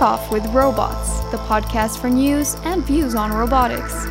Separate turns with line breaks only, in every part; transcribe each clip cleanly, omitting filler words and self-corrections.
off with Robots, the podcast for news and views on robotics.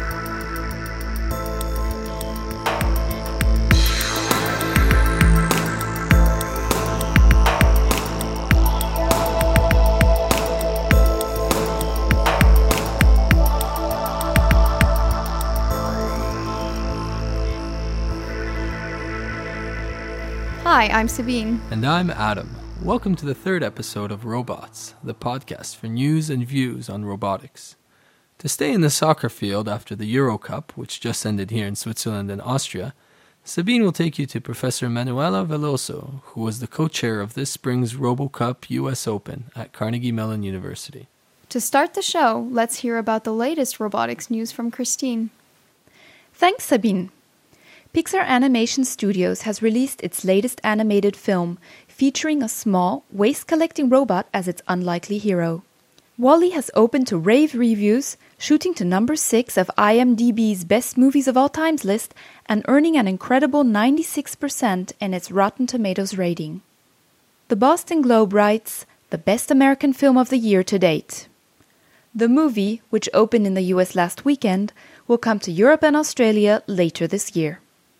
Hi, I'm Sabine.
And I'm Adam. Welcome to the third episode of Robots, the podcast for news and views on robotics. To stay in the soccer field after the Euro Cup, which just ended here in Switzerland and Austria, Sabine will take you to Professor Manuela Veloso, who was the co-chair of this spring's RoboCup US Open at Carnegie Mellon University.
To start the show, let's hear about the latest robotics news from Christine.
Thanks, Sabine. Pixar Animation Studios has released its latest animated film, featuring a small, waste-collecting robot as its unlikely hero. WALL-E has opened to rave reviews, shooting to number 6 of IMDb's Best Movies of All Times list and earning an incredible 96% in its Rotten Tomatoes rating. The Boston Globe writes, "The best American film of the year to date." The movie, which opened in the US last weekend, will come to Europe and Australia later this year.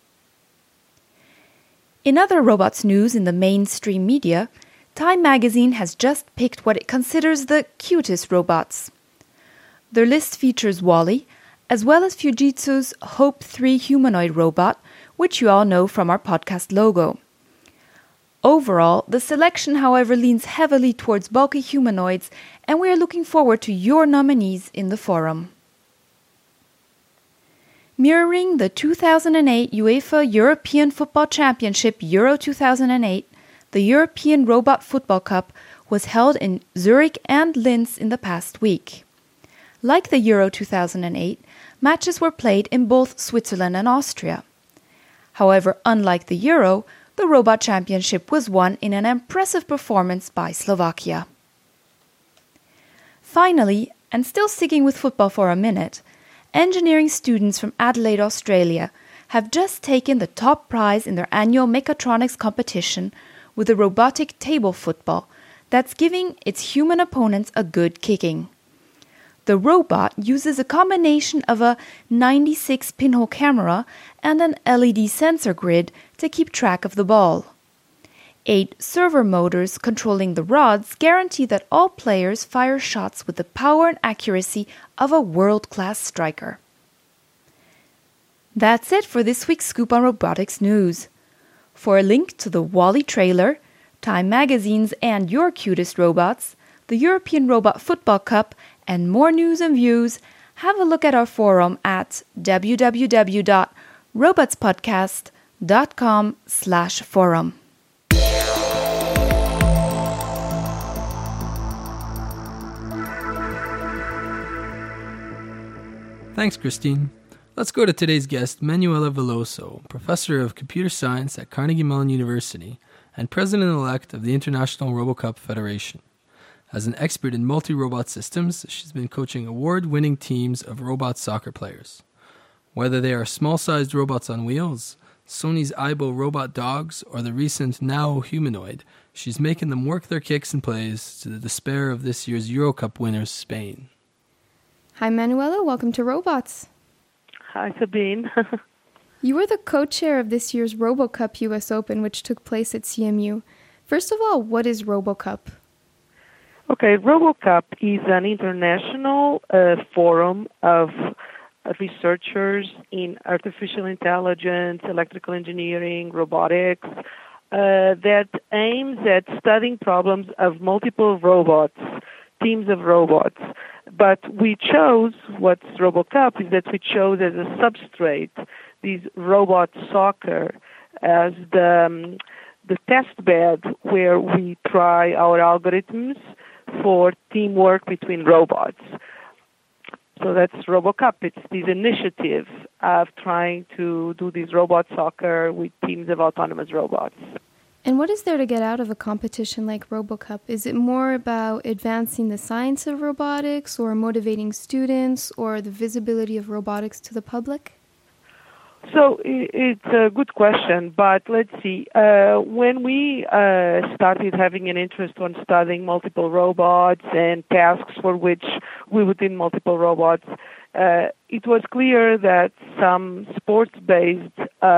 In other robots news in the mainstream media, Time magazine has just picked what it considers the cutest robots. Their list features WALL-E, as well as Fujitsu's Hope 3 humanoid robot, which you all know from our podcast logo. Overall, the selection, however, leans heavily towards bulky humanoids, and we are looking forward to your nominees in the forum. Mirroring the 2008 UEFA European Football Championship Euro 2008, the European Robot Football Cup was held in Zurich and Linz in the past week. Like the Euro 2008, matches were played in both Switzerland and Austria. However, unlike the Euro, the Robot Championship was won in an impressive performance by Slovakia. Finally, and still sticking with football for a minute, engineering students from Adelaide, Australia, have just taken the top prize in their annual mechatronics competition with a robotic table football that's giving its human opponents a good kicking. The robot uses a combination of a 96-pinhole camera and an LED sensor grid to keep track of the ball. 8 servo motors controlling the rods guarantee that all players fire shots with the power and accuracy of a world-class striker. That's it for this week's Scoop on Robotics News. For a link to the WALL-E trailer, Time Magazine's And Your Cutest Robots, the European Robot Football Cup, and more news and views, have a look at our forum at www.robotspodcast.com/forum.
Thanks, Christine. Let's go to today's guest, Manuela Veloso, Professor of Computer Science at Carnegie Mellon University and President-elect of the International RoboCup Federation. As an expert in multi-robot systems, she's been coaching award-winning teams of robot soccer players. Whether they are small-sized robots on wheels, Sony's Aibo robot dogs, or the recent Nao humanoid, she's making them work their kicks and plays to the despair of this year's Eurocup winners, Spain.
Hi, Manuela. Welcome to Robots.
Hi, Sabine.
You were the co-chair of this year's RoboCup US Open, which took place at CMU. First of all, what is RoboCup?
Okay, RoboCup is an international forum of researchers in artificial intelligence, electrical engineering, robotics, that aims at studying problems of multiple robots, teams of robots. But we chose, what's RoboCup, is that we chose as a substrate these robot soccer as the test bed where we try our algorithms for teamwork between robots. So that's RoboCup. It's this initiative of trying to do this robot soccer with teams of autonomous robots.
And what is there to get out of a competition like RoboCup? Is it more about advancing the science of robotics or motivating students or the visibility of robotics to the public?
So it's a good question, but let's see. When we started having an interest on studying multiple robots and tasks for which we would need multiple robots, it was clear that some sports-based,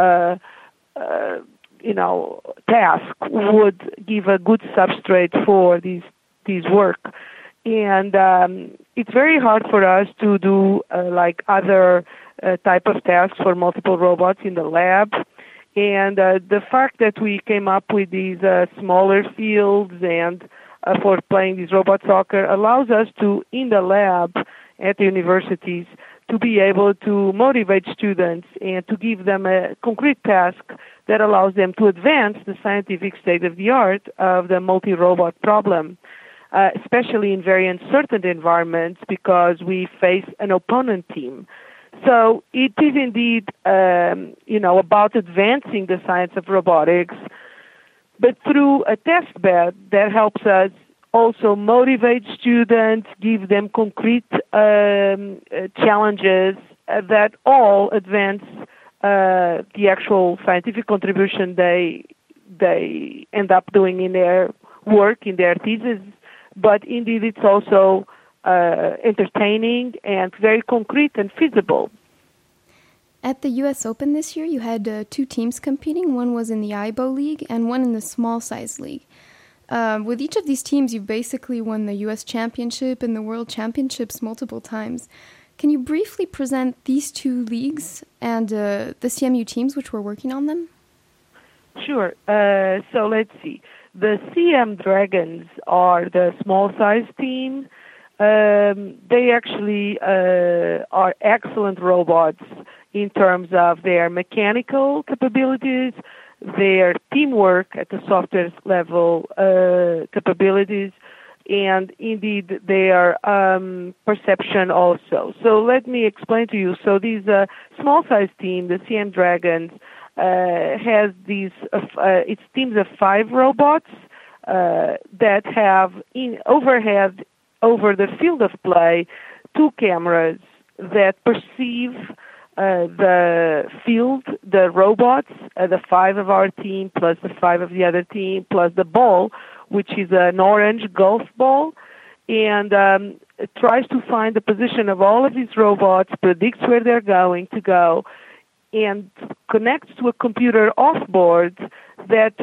task would give a good substrate for these work. And it's very hard for us to do like other type of tasks for multiple robots in the lab. And the fact that we came up with these smaller fields and for playing this robot soccer allows us to, in the lab at the universities, to be able to motivate students and to give them a concrete task that allows them to advance the scientific state-of-the-art of the multi-robot problem, especially in very uncertain environments because we face an opponent team. So it is indeed, about advancing the science of robotics, but through a test bed that helps us also motivate students, give them concrete challenges that all advance the actual scientific contribution they end up doing in their work, in their thesis. But indeed, it's also entertaining and very concrete and feasible.
At the U.S. Open this year, you had two teams competing. One was in the IBO League and one in the Small Size League. With each of these teams, you've basically won the U.S. Championship and the World Championships multiple times. Can you briefly present these two leagues and the CMU teams which were working on them?
Sure. So let's see. The CM Dragons are the small-size team. They actually are excellent robots in terms of their mechanical capabilities, their teamwork at the software level capabilities, and indeed their perception also. So let me explain to you. So these small-size team, the CM Dragons, has these its teams of 5 robots that have overhead over the field of play 2 cameras that perceive the field, the robots, the 5 of our team plus the 5 of the other team plus the ball, which is an orange golf ball, and it tries to find the position of all of these robots, predicts where they're going to go, and connects to a computer off-board that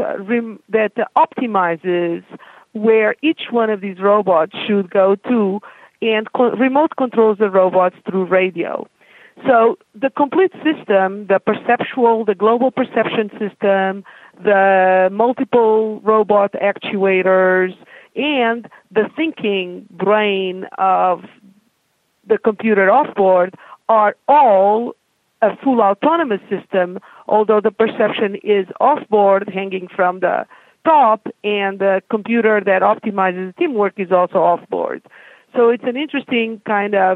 optimizes where each one of these robots should go to and remote controls the robots through radio. So the complete system, the perceptual, the global perception system, the multiple robot actuators, and the thinking brain of the computer off-board are all a full autonomous system, although the perception is off-board, hanging from the top, and the computer that optimizes teamwork is also off-board. So it's an interesting kind of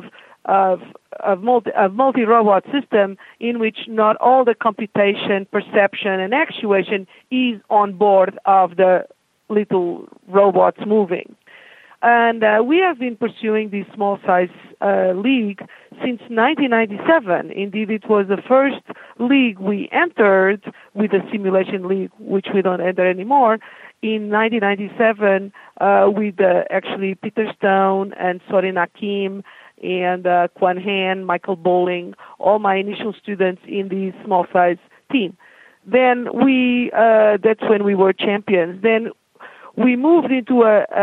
multi-robot system in which not all the computation, perception, and actuation is on board of the little robots moving. And we have been pursuing this small-size league since 1997. Indeed, it was the first league we entered with the simulation league, which we don't enter anymore, in 1997 with actually Peter Stone and Sorin Hakim and Quan Han, Michael Bowling, all my initial students in the small-size team. Then that's when we were champions. Then we moved into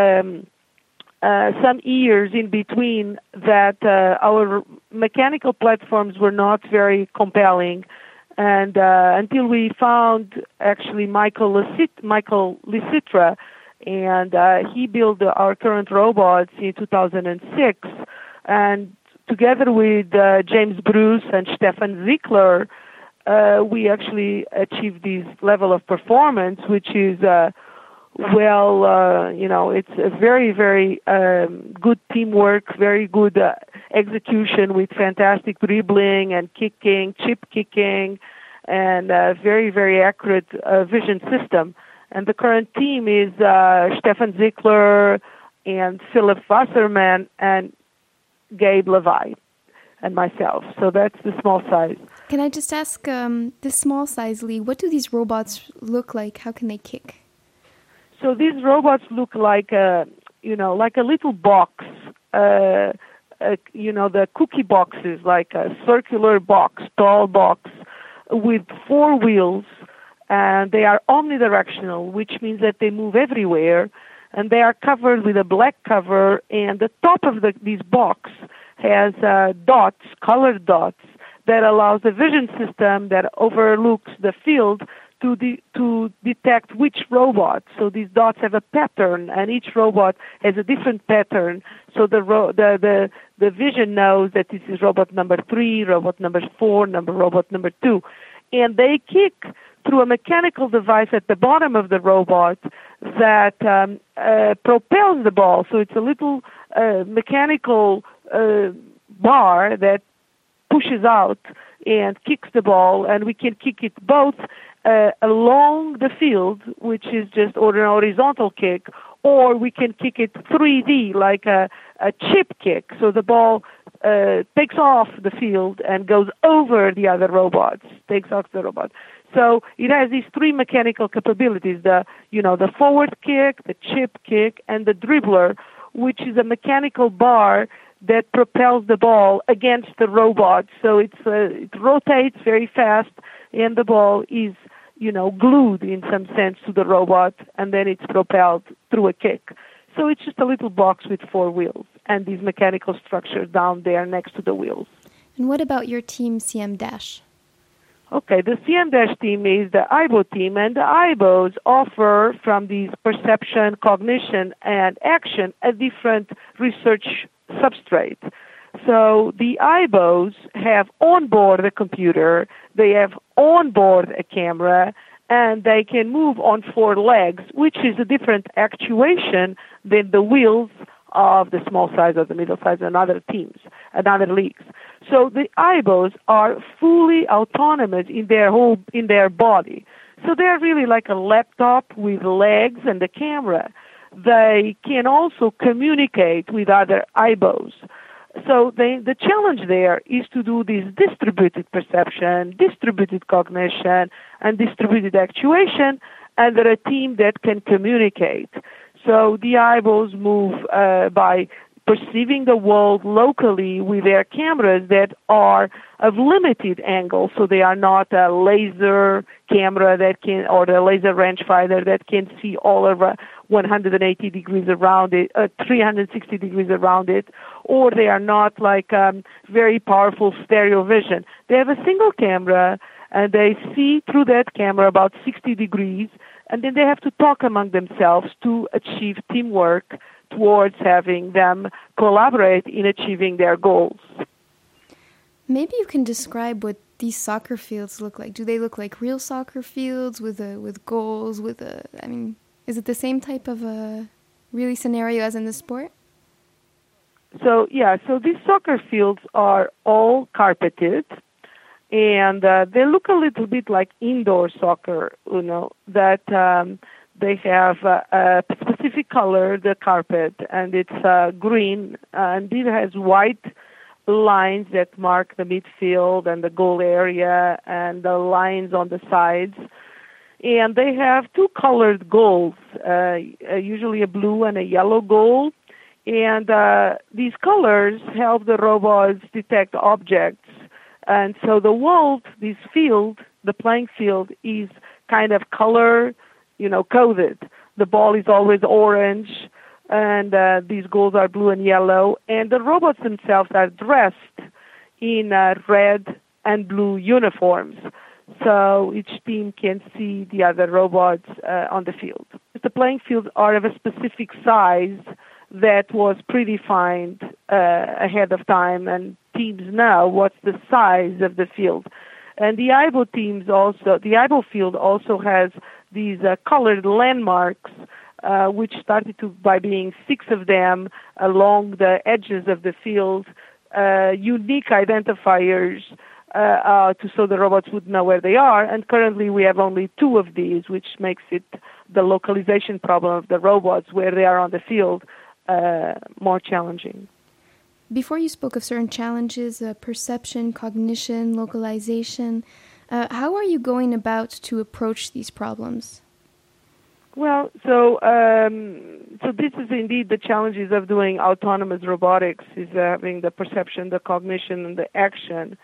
some years in between that our mechanical platforms were not very compelling, and until we found actually Michael Licitra, and he built our current robots in 2006, and together with James Bruce and Stefan Zickler, we actually achieved this level of performance, which is it's a very, very good teamwork, very good execution with fantastic dribbling and kicking, chip kicking, and very, very accurate vision system. And the current team is Stefan Zickler and Philip Wasserman and Gabe Levi and myself. So that's the small size.
Can I just ask, this small size league, what do these robots look like? How can they kick?
So these robots look like like a little box. The cookie boxes, like a circular box, tall box, with 4 wheels, and they are omnidirectional, which means that they move everywhere, and they are covered with a black cover, and the top of this box has dots, colored dots, that allows the vision system that overlooks the field to detect which robot. So these dots have a pattern, and each robot has a different pattern. So the vision knows that this is robot number 3, robot number 4, robot number 2. And they kick through a mechanical device at the bottom of the robot that propels the ball. So it's a little mechanical bar that pushes out and kicks the ball, and we can kick it both along the field, which is just an horizontal kick, or we can kick it 3D, like a chip kick. So the ball takes off the field and goes over the other robots, takes off the robot. So it has these 3 mechanical capabilities, the forward kick, the chip kick, and the dribbler, which is a mechanical bar that propels the ball against the robot. So it rotates very fast, and the ball is, glued in some sense to the robot, and then it's propelled through a kick. So it's just a little box with 4 wheels and these mechanical structures down there next to the wheels.
And what about your team, CM Dash?
Okay, the CM Dash team is the AIBO team, and the AIBOs offer from these perception, cognition, and action a different research substrate. So the AIBOs have on board a computer, they have on board a camera, and they can move on 4 legs, which is a different actuation than the wheels of the small size or the middle size and other teams and other leagues. So the AIBOs are fully autonomous in their body. So they're really like a laptop with legs and a camera. They can also communicate with other AIBOs. So the challenge there is to do this distributed perception, distributed cognition, and distributed actuation under a team that can communicate. So the AIBOs move by perceiving the world locally with their cameras that are of limited angle. So they are not a laser camera or a laser rangefinder that can see all of 180 degrees around it, 360 degrees around it, or they are not like very powerful stereo vision. They have a single camera, and they see through that camera about 60 degrees, and then they have to talk among themselves to achieve teamwork towards having them collaborate in achieving their goals.
Maybe you can describe what these soccer fields look like. Do they look like real soccer fields with goals? Is it the same type of a really scenario as in the sport?
So these soccer fields are all carpeted, and they look a little bit like indoor soccer, that they have a specific color, the carpet, and it's green, and it has white lines that mark the midfield and the goal area and the lines on the sides. And they have 2 colored goals, usually a blue and a yellow goal. And these colors help the robots detect objects. And so this field, the playing field, is kind of color, coded. The ball is always orange, and these goals are blue and yellow. And the robots themselves are dressed in red and blue uniforms. So each team can see the other robots on the field. The playing fields are of a specific size that was predefined ahead of time, and teams know what's the size of the field. And the AIBO field also has these colored landmarks, which started by being 6 of them along the edges of the field, unique identifiers, so the robots would know where they are. And currently we have only 2 of these, which makes it the localization problem of the robots where they are on the field more challenging.
before you spoke of certain challenges, perception, cognition, localization. How are you going about to approach these problems?
Well, so this is indeed the challenges of doing autonomous robotics, is having the perception, the cognition, and the action,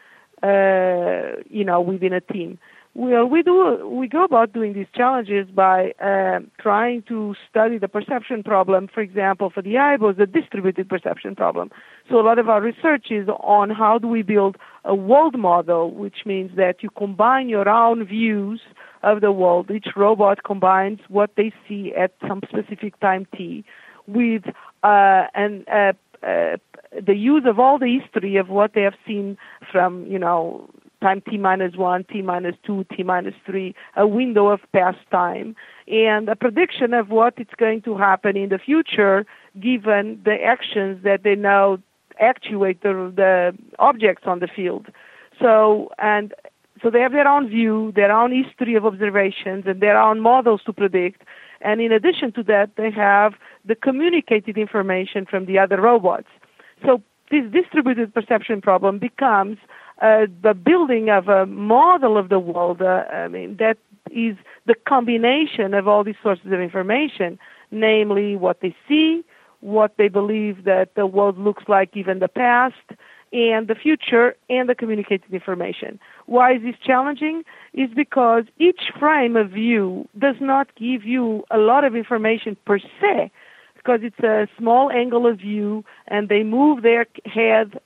within a team. Well, we go about doing these challenges by trying to study the perception problem. For example, for the AIBOs, the distributed perception problem. So a lot of our research is on how do we build a world model, which means that you combine your own views of the world. Each robot combines what they see at some specific time t with the use of all the history of what they have seen from, time t-1, t-2, t-3, a window of past time, and a prediction of what is going to happen in the future given the actions that they now actuate the objects on the field. So they have their own view, their own history of observations, and their own models to predict. And in addition to that, they have the communicated information from the other robots. So this distributed perception problem becomes the building of a model of the world. That is the combination of all these sources of information, namely what they see, what they believe that the world looks like, even the past, and the future, and the communicated information. Why is this challenging? Is because each frame of view does not give you a lot of information per se, because it's a small angle of view, and they move their head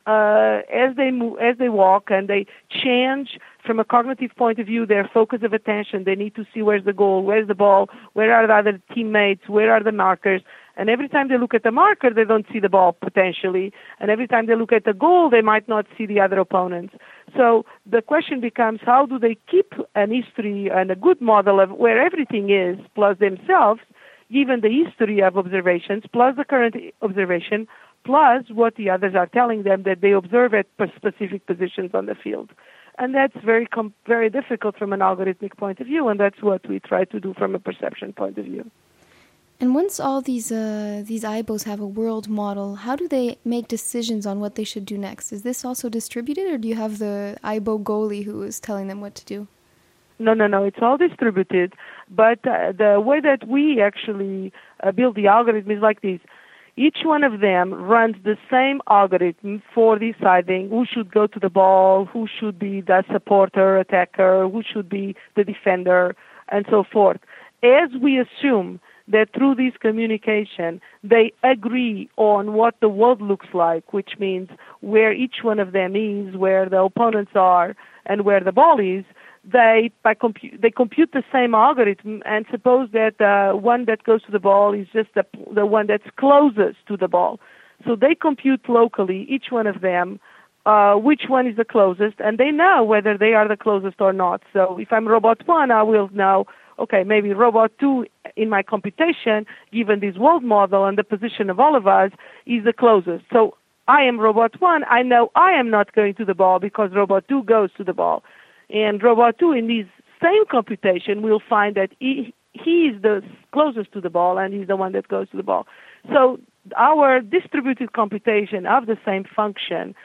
as they walk, and they change from a cognitive point of view their focus of attention. They need to see where's the goal, where's the ball, where are the other teammates, where are the markers. And every time they look at the marker, they don't see the ball potentially. And every time they look at the goal, they might not see the other opponents. So the question becomes, how do they keep an history and a good model of where everything is, plus themselves, given the history of observations, plus the current observation, plus what the others are telling them that they observe at specific positions on the field. And that's very difficult from an algorithmic point of view, and that's what we try to do from a perception point of view.
And once all these AIBOs have a world model, how do they make decisions on what they should do next? Is this also distributed, or do you have the AIBO goalie who is telling them what to do?
No, it's all distributed. But the way that we actually build the algorithm is like this. Each one of them runs the same algorithm for deciding who should go to the ball, who should be the supporter, attacker, who should be the defender, and so forth. As we assume that through this communication, they agree on what the world looks like, which means where each one of them is, where the opponents are, and where the ball is, they compute the same algorithm, and suppose that the one that goes to the ball is just the one that's closest to the ball. So they compute locally, each one of them, which one is the closest, and they know whether they are the closest or not. So if I'm robot 1, I will know, okay, maybe robot 2 in my computation, given this world model and the position of all of us, is the closest. So I am robot 1, I know I am not going to the ball because robot 2 goes to the ball. And robot 2 in this same computation will find that he is the closest to the ball and he's the one that goes to the ball. So our distributed computation of the same function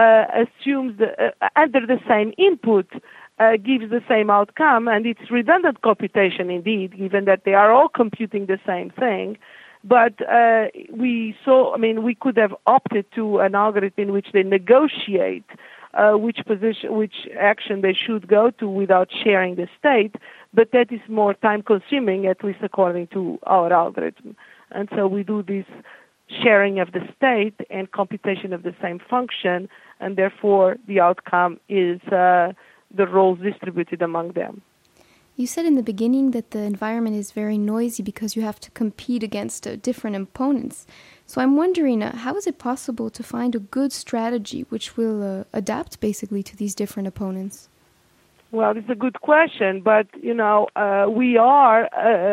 assumes under the same input gives the same outcome, and it's redundant computation indeed, given that they are all computing the same thing. But we could have opted to an algorithm in which they negotiate which action they should go to without sharing the state, but that is more time-consuming, at least according to our algorithm. And so we do this sharing of the state and computation of the same function, and therefore the outcome is the roles distributed among them.
You said in the beginning that the environment is very noisy because you have to compete against different opponents. So I'm wondering, how is it possible to find a good strategy which will adapt basically to these different opponents?
Well, it's a good question, but we are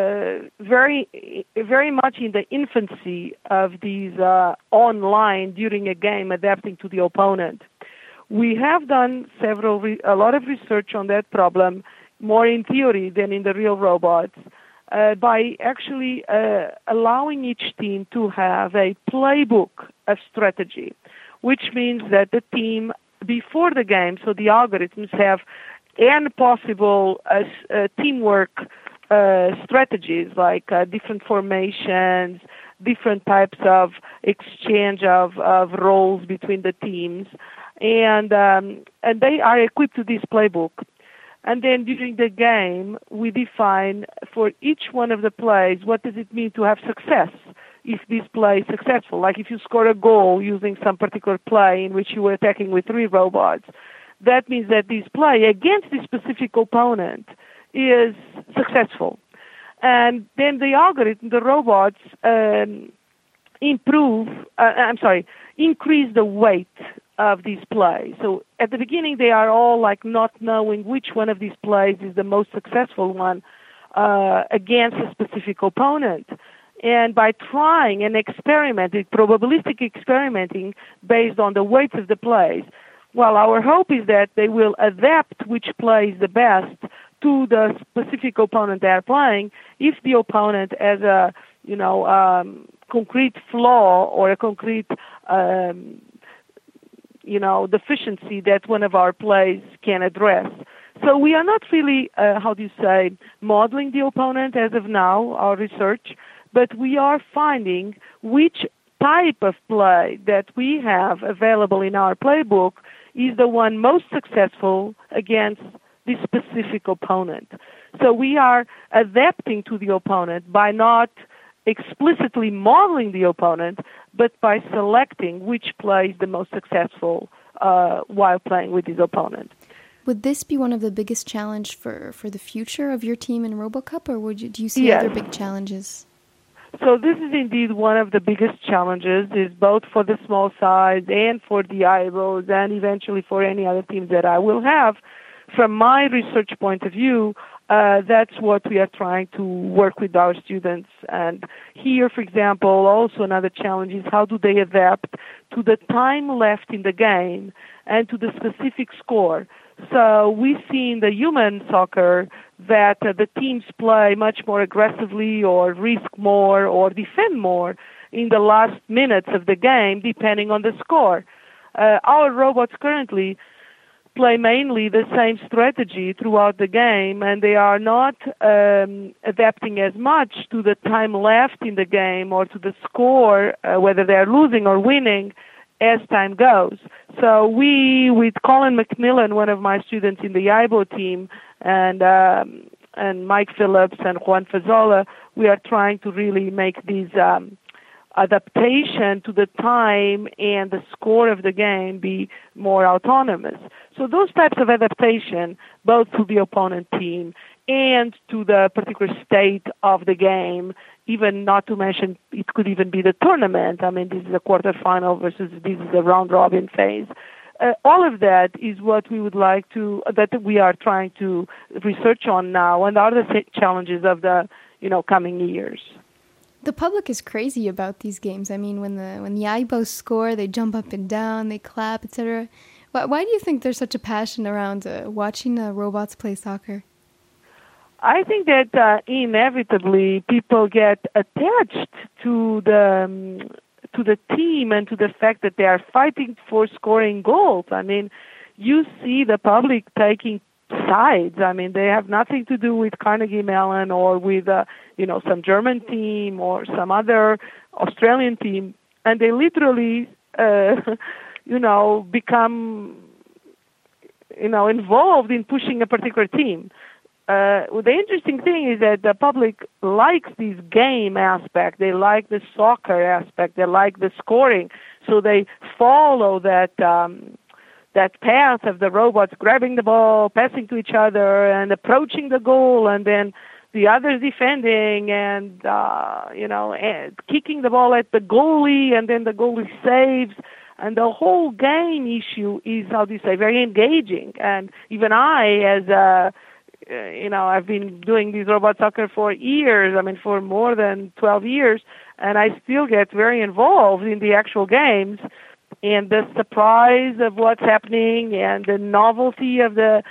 very, very much in the infancy of these online during a game adapting to the opponent. We have done a lot of research on that problem, more in theory than in the real robots, by actually allowing each team to have a playbook of strategy. which means that the team before the game, so the algorithms have n possible teamwork strategies like different formations, different types of exchange of roles between the teams, and they are equipped to this playbook. And then during the game, we define for each one of the plays what does it mean to have success if this play is successful. Like if you score a goal using some particular play in which you were attacking with 3 robots, that means that this play against this specific opponent is successful. And then the algorithm, the robots, increase the weight of these plays. So at the beginning, they are all like not knowing which one of these plays is the most successful one against a specific opponent. And by trying and experimenting, probabilistic experimenting based on the weights of the plays, well, our hope is that they will adapt which play is the best to the specific opponent they are playing. If the opponent has a, concrete flaw or a concrete, deficiency that one of our plays can address. So we are not really, modeling the opponent as of now, our research, but we are finding which type of play that we have available in our playbook is the one most successful against this specific opponent. So we are adapting to the opponent by not explicitly modeling the opponent, but by selecting which play is the most successful while playing with his opponent.
Would this be one of the biggest challenges for the future of your team in RoboCup, or do you see other big challenges?
So this is indeed one of the biggest challenges, is both for the small size and for the IBOs and eventually for any other teams that I will have. From my research point of view, that's what we are trying to work with our students. And here, for example, also another challenge is how do they adapt to the time left in the game and to the specific score. So we see in the human soccer that the teams play much more aggressively or risk more or defend more in the last minutes of the game, depending on the score. Our robots currently play mainly the same strategy throughout the game, and they are not adapting as much to the time left in the game or to the score, whether they are losing or winning, as time goes. So we, with Colin McMillan, one of my students in the IBO team, and Mike Phillips and Juan Fazola, we are trying to really make these adaptation to the time and the score of the game be more autonomous. So those types of adaptation, both to the opponent team and to the particular state of the game, even not to mention it could even be the tournament. I mean, this is a quarterfinal versus this is a round-robin phase. All of that is what we would like to, that we are trying to research on now, and are the challenges of the, coming years.
The public is crazy about these games. I mean, when the IBOs score, they jump up and down, they clap, etc. Why do you think there's such a passion around watching robots play soccer?
I think that inevitably people get attached to the team and to the fact that they are fighting for scoring goals. I mean, you see the public taking sides. I mean, they have nothing to do with Carnegie Mellon or with some German team or some other Australian team, and they literally become involved in pushing a particular team. The interesting thing is that the public likes this game aspect. They like the soccer aspect. They like the scoring. So they follow that path of the robots grabbing the ball, passing to each other, and approaching the goal, and then the others defending and, and kicking the ball at the goalie, and then the goalie saves. And the whole game issue is, very engaging. And even I, as I've been doing this robot soccer for years, for more than 12 years, and I still get very involved in the actual games and the surprise of what's happening and the novelty of the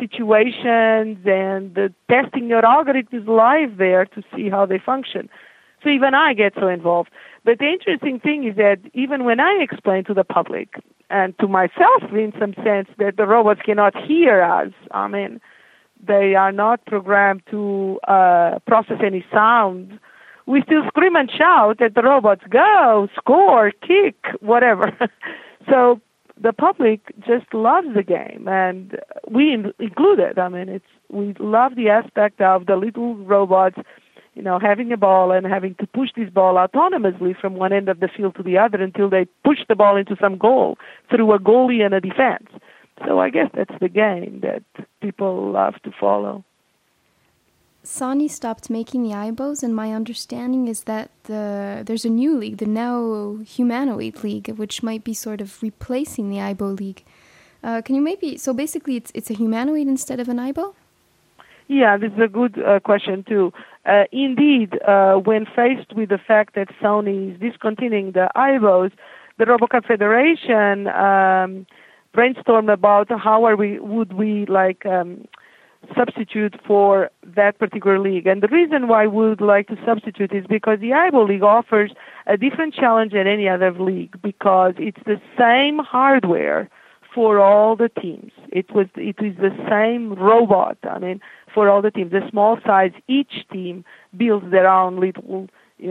situations and the testing your algorithms live there to see how they function. So even I get so involved. But the interesting thing is that even when I explain to the public and to myself in some sense that the robots cannot hear us, I mean, they are not programmed to process any sound, we still scream and shout at the robots, go, score, kick, whatever. So the public just loves the game, and we included. I mean, we love the aspect of the little robots, having a ball and having to push this ball autonomously from one end of the field to the other until they push the ball into some goal through a goalie and a defense. So I guess that's the game that people love to follow.
Sony stopped making the AIBOs, and my understanding is that there's a new league, the Now Humanoid League, which might be sort of replacing the AIBO League. Can you so basically it's a humanoid instead of an AIBO?
Yeah, this is a good question too. Indeed, when faced with the fact that Sony is discontinuing the AIBOs, the RoboCup Federation brainstormed about how would we substitute for that particular league. And the reason why we would like to substitute is because the AIBO League offers a different challenge than any other league because it's the same hardware for all the teams. It is the same robot, for all the teams. The small size, each team builds their own little,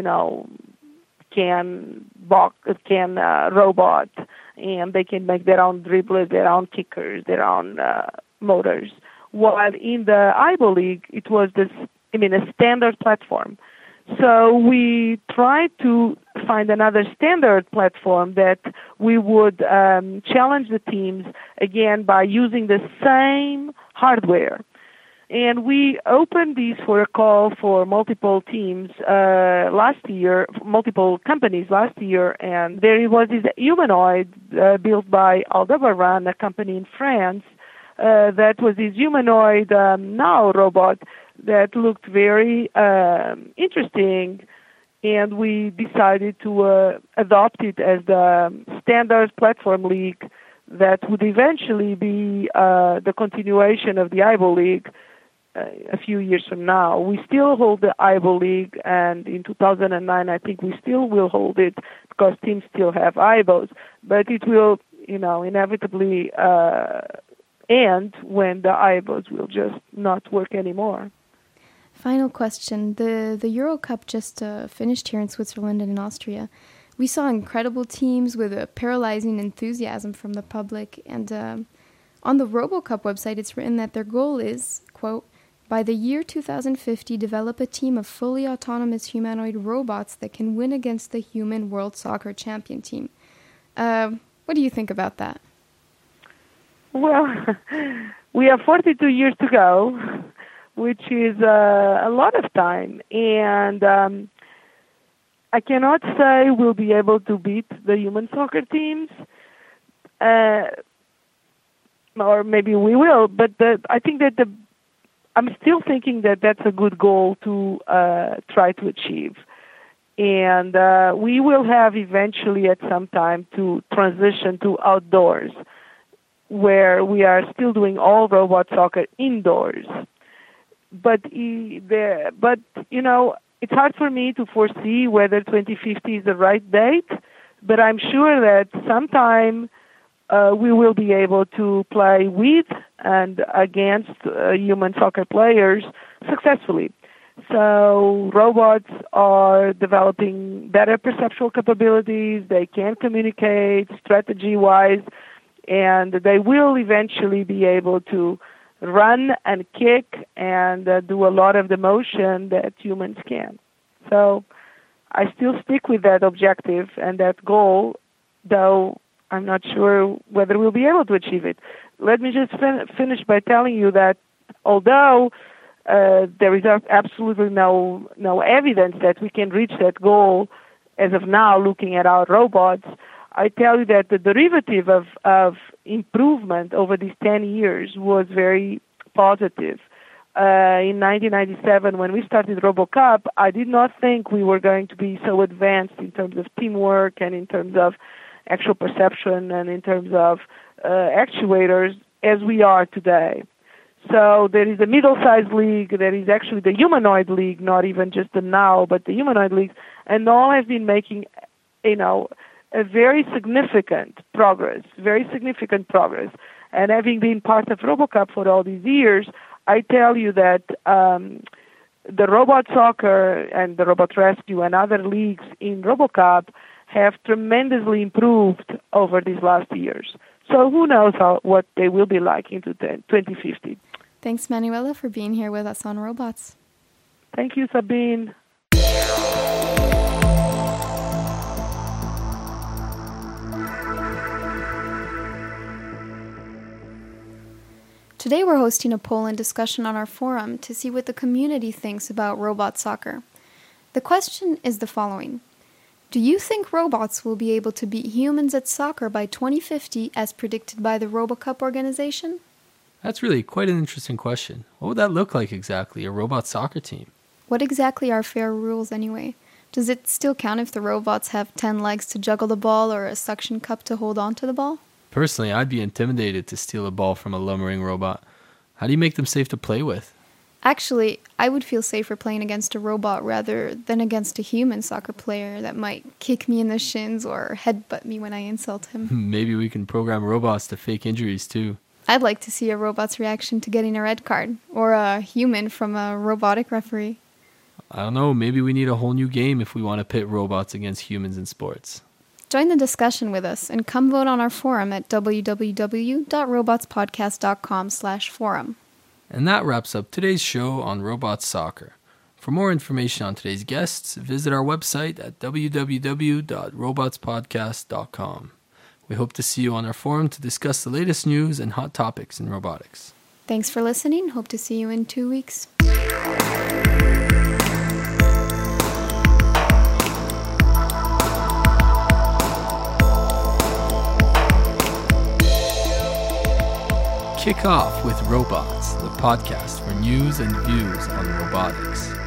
robot, and they can make their own dribblers, their own kickers, their own motors. While in the AIBO League, it was a standard platform. So we tried to find another standard platform that we would challenge the teams, again, by using the same hardware. And we opened these for a call for multiple teams last year, multiple companies last year, and there was this humanoid built by Aldebaran, a company in France, that was this humanoid Now robot that looked very interesting, and we decided to adopt it as the standard platform league that would eventually be the continuation of the AIBO League a few years from now. We still hold the AIBO League, and in 2009 I think we still will hold it because teams still have AIBOs, but it will, inevitably end when the AIBOs will just not work anymore.
Final question. The Euro Cup just finished here in Switzerland and in Austria. We saw incredible teams with a paralyzing enthusiasm from the public, and on the RoboCup website it's written that their goal is, quote, by the year 2050 develop a team of fully autonomous humanoid robots that can win against the human World Soccer Champion team. What do you think about that?
Well, we have 42 years to go, which is a lot of time, and I cannot say we'll be able to beat the human soccer teams, or maybe we will, but I think that I'm still thinking that that's a good goal to try to achieve. And we will have eventually at some time to transition to outdoors, where we are still doing all robot soccer indoors. But it's hard for me to foresee whether 2050 is the right date, but I'm sure that sometime we will be able to play with and against human soccer players successfully. So robots are developing better perceptual capabilities, they can communicate strategy-wise, and they will eventually be able to run and kick and do a lot of the motion that humans can. So I still stick with that objective and that goal, though I'm not sure whether we'll be able to achieve it. Let me just finish by telling you that although there is absolutely no evidence that we can reach that goal as of now looking at our robots, I tell you that the derivative of improvement over these 10 years was very positive. In 1997, when we started RoboCup, I did not think we were going to be so advanced in terms of teamwork and in terms of actual perception and in terms of actuators as we are today. So there is a middle-sized league, there is actually the humanoid league, not even just the now, but the humanoid leagues, and all have been making, a very significant progress. And having been part of RoboCup for all these years, I tell you that the robot soccer and the robot rescue and other leagues in RoboCup have tremendously improved over these last years. So who knows what they will be like into 2050.
Thanks, Manuela, for being here with us on Robots.
Thank you, Sabine.
Today we're hosting a poll and discussion on our forum to see what the community thinks about robot soccer. The question is the following. Do you think robots will be able to beat humans at soccer by 2050 as predicted by the RoboCup organization?
That's really quite an interesting question. What would that look like exactly, a robot soccer team?
What exactly are fair rules anyway? Does it still count if the robots have 10 legs to juggle the ball or a suction cup to hold on to the ball?
Personally, I'd be intimidated to steal a ball from a lumbering robot. How do you make them safe to play with?
Actually, I would feel safer playing against a robot rather than against a human soccer player that might kick me in the shins or headbutt me when I insult him.
Maybe we can program robots to fake injuries too.
I'd like to see a robot's reaction to getting a red card, or a human from a robotic referee.
I don't know, maybe we need a whole new game if we want to pit robots against humans in sports.
Join the discussion with us and come vote on our forum at www.robotspodcast.com/forum.
And that wraps up today's show on Robot Soccer. For more information on today's guests, visit our website at www.robotspodcast.com. We hope to see you on our forum to discuss the latest news and hot topics in robotics.
Thanks for listening. Hope to see you in 2 weeks. Kick off with Robots, the podcast for news and views on robotics.